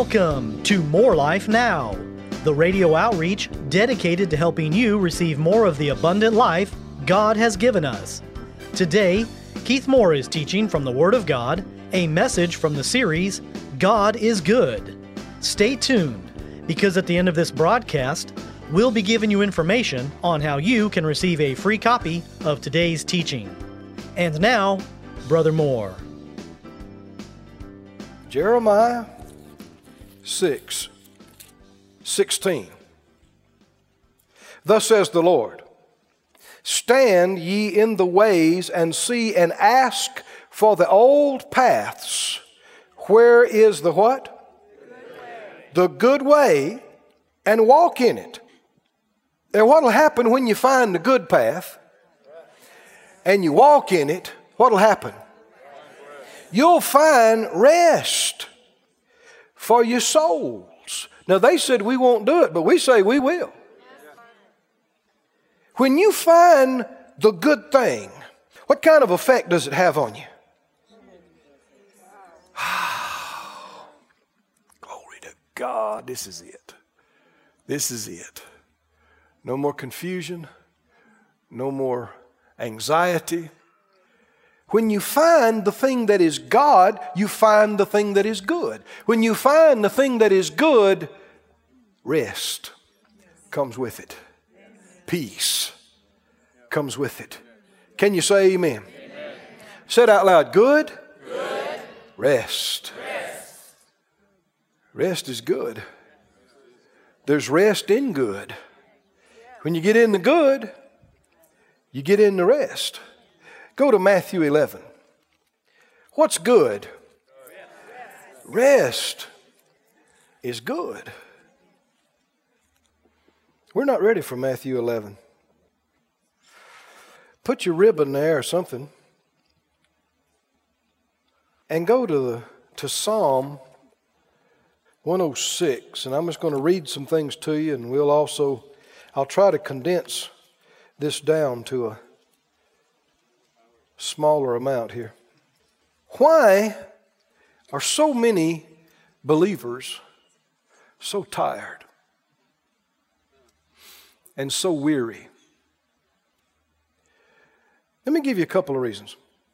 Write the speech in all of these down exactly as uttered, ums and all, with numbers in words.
Welcome to More Life Now, the radio outreach dedicated to helping you receive more of the abundant life God has given us. Today, Keith Moore is teaching from the Word of God, a message from the series, God is Good. Stay tuned, because at the end of this broadcast, we'll be giving you information on how you can receive a free copy of today's teaching. And now, Brother Moore. Jeremiah six, sixteen. Thus says the Lord, stand ye in the ways and see and ask for the old paths. Where is the what? The good way, and walk in it. And what will happen when you find the good path and you walk in it? What will happen? You'll find rest for your souls. Now they said we won't do it, but we say we will. When you find the good thing, what kind of effect does it have on you? Glory to God, this is it. This is it. No more confusion, no more anxiety. When you find the thing that is God, you find the thing that is good. When you find the thing that is good, rest comes with it. Peace comes with it. Can you say amen? Amen. Say it out loud. Good? Good. Rest. Rest. Rest is good. There's rest in good. When you get in the good, you get in the rest. Go to Matthew eleven. What's good? Rest is good. We're not ready for Matthew eleven. Put your ribbon there or something. And go to the to Psalm one oh six. And I'm just going to read some things to you, and we'll also, I'll try to condense this down to a smaller amount here. Why are so many believers so tired and so weary? Let me give you a couple of reasons.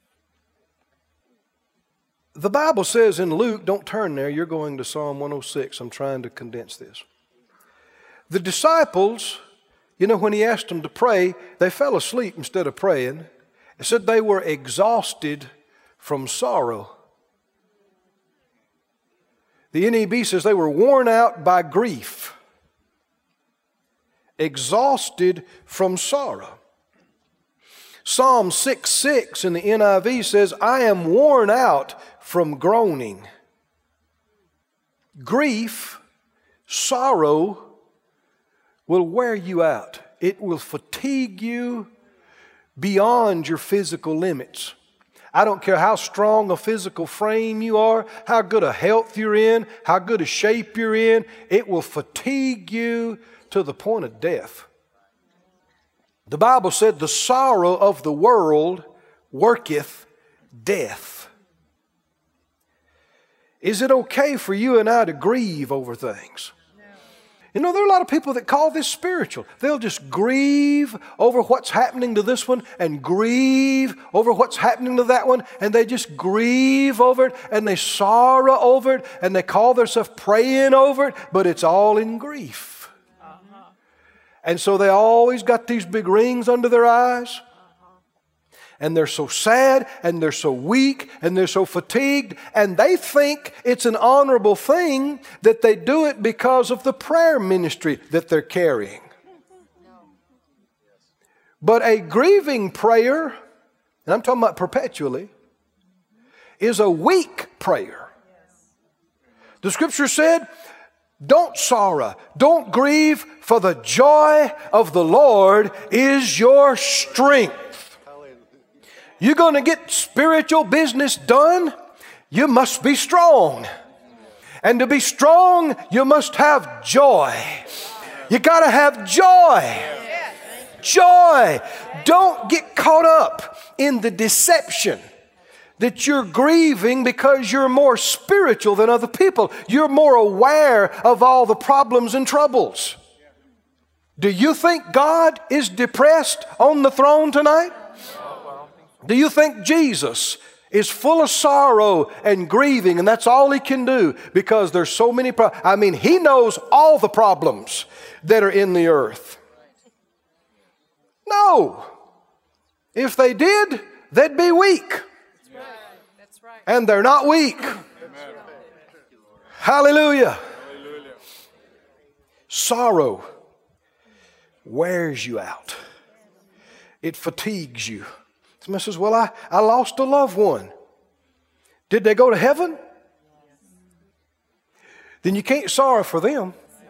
The Bible says in Luke, don't turn there, you're going to Psalm one oh six. I'm trying to condense this. The disciples, you know, when he asked them to pray, they fell asleep instead of praying. It said they were exhausted from sorrow. The N E B says they were worn out by grief. Exhausted from sorrow. Psalm six six in the N I V says, I am worn out from groaning. Grief, sorrow will wear you out. It will fatigue you beyond your physical limits. I don't care how strong a physical frame you are, how good a health you're in, how good a shape you're in, it will fatigue you to the point of death. The Bible said the sorrow of the world worketh death. Is it okay for you and I to grieve over things? You know, there are a lot of people that call this spiritual. They'll just grieve over what's happening to this one and grieve over what's happening to that one, and they just grieve over it and they sorrow over it and they call themselves praying over it, but it's all in grief. Uh-huh. And so they always got these big rings under their eyes. And they're so sad, and they're so weak, and they're so fatigued, and they think it's an honorable thing that they do it because of the prayer ministry that they're carrying. But a grieving prayer, and I'm talking about perpetually, is a weak prayer. The Scripture said, don't sorrow, don't grieve, for the joy of the Lord is your strength. You're going to get spiritual business done, you must be strong. And to be strong, you must have joy. You got to have joy. Joy. Don't get caught up in the deception that you're grieving because you're more spiritual than other people. You're more aware of all the problems and troubles. Do you think God is depressed on the throne tonight? Do you think Jesus is full of sorrow and grieving, and that's all He can do because there's so many problems? I mean, He knows all the problems that are in the earth. No. If they did, they'd be weak. And they're not weak. Hallelujah. Sorrow wears you out. It fatigues you. Somebody says, well, I, I lost a loved one. Did they go to heaven? Then you can't sorrow for them.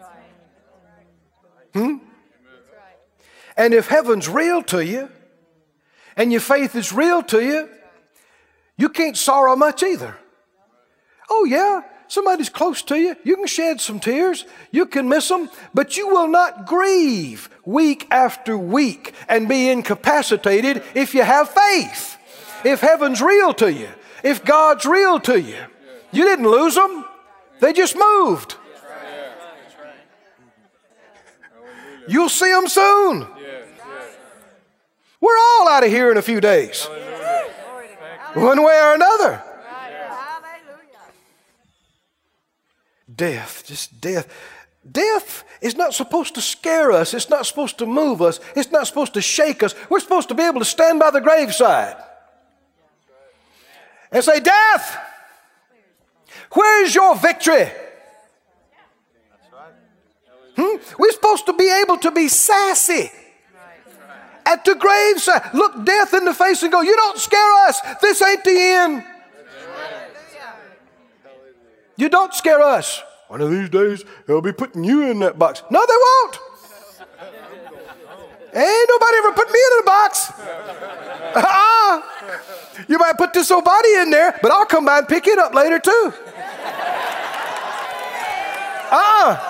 Hmm? And if heaven's real to you, and your faith is real to you, you can't sorrow much either. Oh yeah, somebody's close to you. You can shed some tears. You can miss them. But you will not grieve week after week and be incapacitated if you have faith. If heaven's real to you. If God's real to you. You didn't lose them. They just moved. You'll see them soon. We're all out of here in a few days. One way or another. Death, just death. Death is not supposed to scare us. It's not supposed to move us. It's not supposed to shake us. We're supposed to be able to stand by the graveside and say, death, where's your victory? Hmm? We're supposed to be able to be sassy at the graveside. Look death in the face and go, you don't scare us. This ain't the end. You don't scare us. One of these days, they'll be putting you in that box. No, they won't. Ain't nobody ever put me in a box. Uh-uh. You might put this old body in there, but I'll come by and pick it up later too. Uh-uh.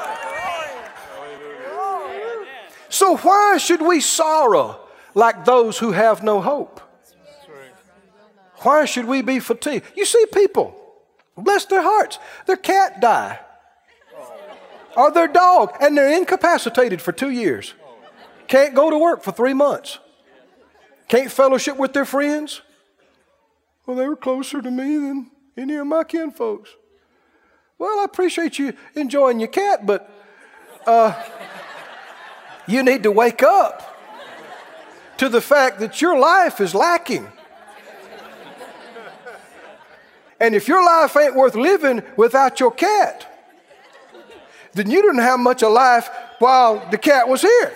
So why should we sorrow like those who have no hope? Why should we be fatigued? You see people, bless their hearts, their cat die. Or their dog, and they're incapacitated for two years. Can't go to work for three months. Can't fellowship with their friends. Well, they were closer to me than any of my kinfolks. Well, I appreciate you enjoying your cat, but uh, you need to wake up to the fact that your life is lacking. And if your life ain't worth living without your cat, then you didn't have much of life while the cat was here.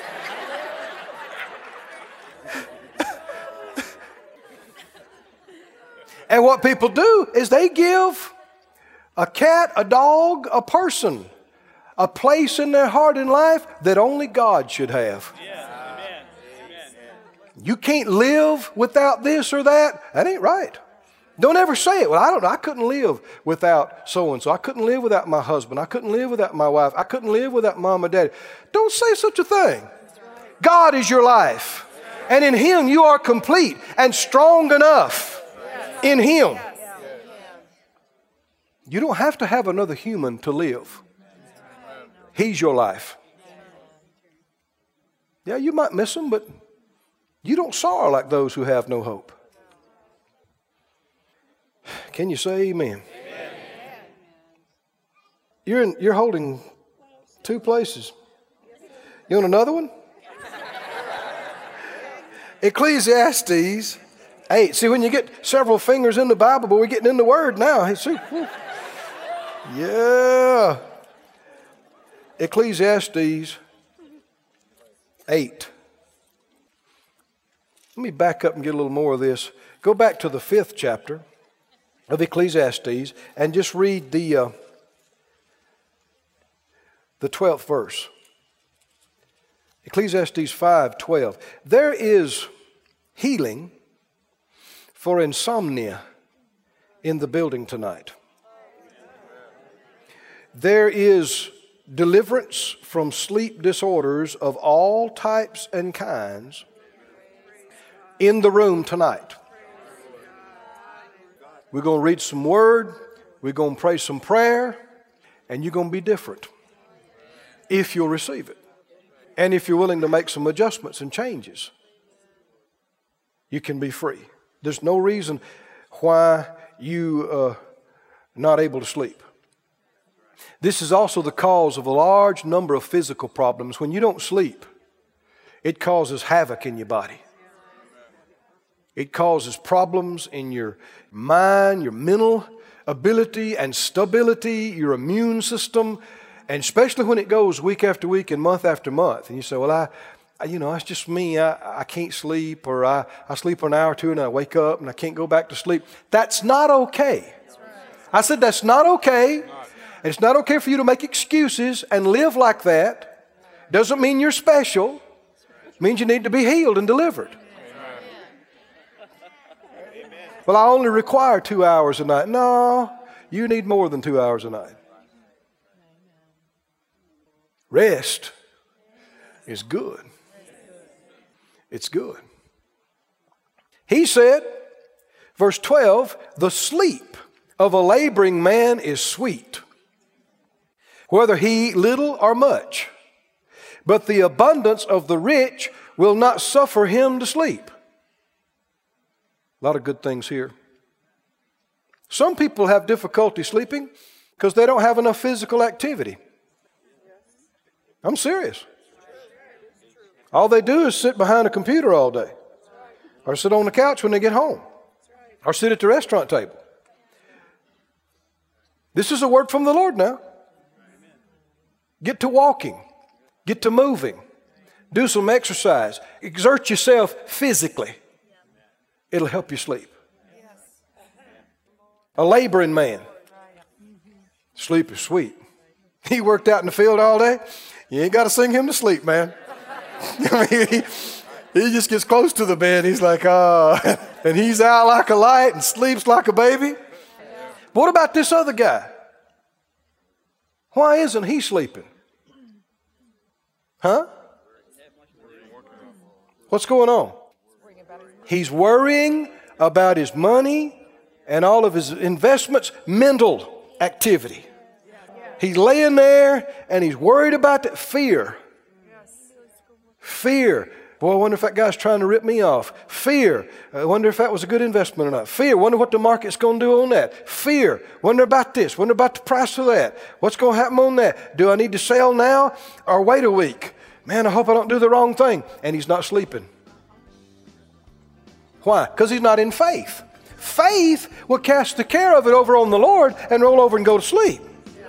And what people do is they give a cat, a dog, a person a place in their heart and life that only God should have. Yeah. Amen. You can't live without this or that. That ain't right. Don't ever say it. Well, I don't know. I couldn't live without so-and-so. I couldn't live without my husband. I couldn't live without my wife. I couldn't live without mom and daddy. Don't say such a thing. God is your life. And in Him you are complete and strong enough in Him. You don't have to have another human to live. He's your life. Yeah, you might miss him, but you don't sorrow like those who have no hope. Can you say amen? Amen. You're in, you're holding two places. You want another one? Ecclesiastes eight. See, when you get several fingers in the Bible, but we're getting in the Word now. See, yeah. Ecclesiastes eight. Let me back up and get a little more of this. Go back to the fifth chapter of Ecclesiastes and just read the uh, the twelfth verse. Ecclesiastes five twelve. There is healing for insomnia in the building tonight. There is deliverance from sleep disorders of all types and kinds in the room tonight. We're going to read some word. We're going to pray some prayer. And you're going to be different if you'll receive it. And if you're willing to make some adjustments and changes, you can be free. There's no reason why you are uh, not able to sleep. This is also the cause of a large number of physical problems. When you don't sleep, it causes havoc in your body. It causes problems in your mind, your mental ability and stability, your immune system, and especially when it goes week after week and month after month. And you say, well, I, I you know, it's just me. I, I can't sleep, or I, I sleep for an hour or two and I wake up and I can't go back to sleep. That's not okay. I said that's not okay. And it's not okay for you to make excuses and live like that. Doesn't mean you're special. It means you need to be healed and delivered. Well, I only require two hours a night. No, you need more than two hours a night. Rest is good. It's good. He said, verse twelve, the sleep of a laboring man is sweet, whether he eat little or much. But the abundance of the rich will not suffer him to sleep. A lot of good things here. Some people have difficulty sleeping because they don't have enough physical activity. I'm serious. All they do is sit behind a computer all day, or sit on the couch when they get home, or sit at the restaurant table. This is a word from the Lord now. Get to walking. Get to moving. Do some exercise. Exert yourself physically. It'll help you sleep. A laboring man. Sleep is sweet. He worked out in the field all day. You ain't got to sing him to sleep, man. I mean, he, he just gets close to the bed. He's like, ah, uh, and he's out like a light and sleeps like a baby. But what about this other guy? Why isn't he sleeping? Huh? What's going on? He's worrying about his money and all of his investments, mental activity. He's laying there and he's worried about that fear. Fear. Boy, I wonder if that guy's trying to rip me off. Fear. I wonder if that was a good investment or not. Fear. Wonder what the market's going to do on that. Fear. Wonder about this. Wonder about the price of that. What's going to happen on that? Do I need to sell now or wait a week? Man, I hope I don't do the wrong thing. And he's not sleeping. Why? Because he's not in faith. Faith will cast the care of it over on the Lord and roll over and go to sleep.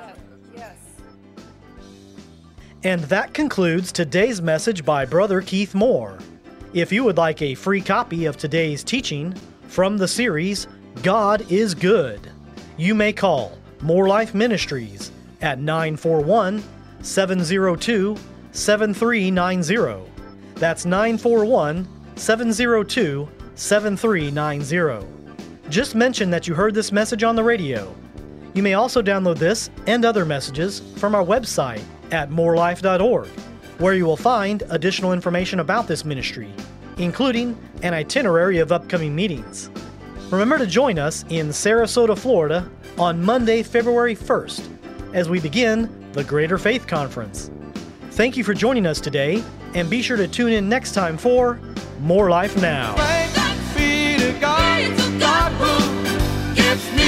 And that concludes today's message by Brother Keith Moore. If you would like a free copy of today's teaching from the series, God is Good, you may call More Life Ministries at nine four one, seven zero two, seven three nine zero. That's nine four one, seven zero two, seven three nine zero. Just mention that you heard this message on the radio. You may also download this and other messages from our website at more life dot org, where you will find additional information about this ministry, including an itinerary of upcoming meetings. Remember to join us in Sarasota, Florida on Monday, February first, as we begin the Greater Faith Conference. Thank you for joining us today, and be sure to tune in next time for More Life Now. Thanks be to God, God who gives me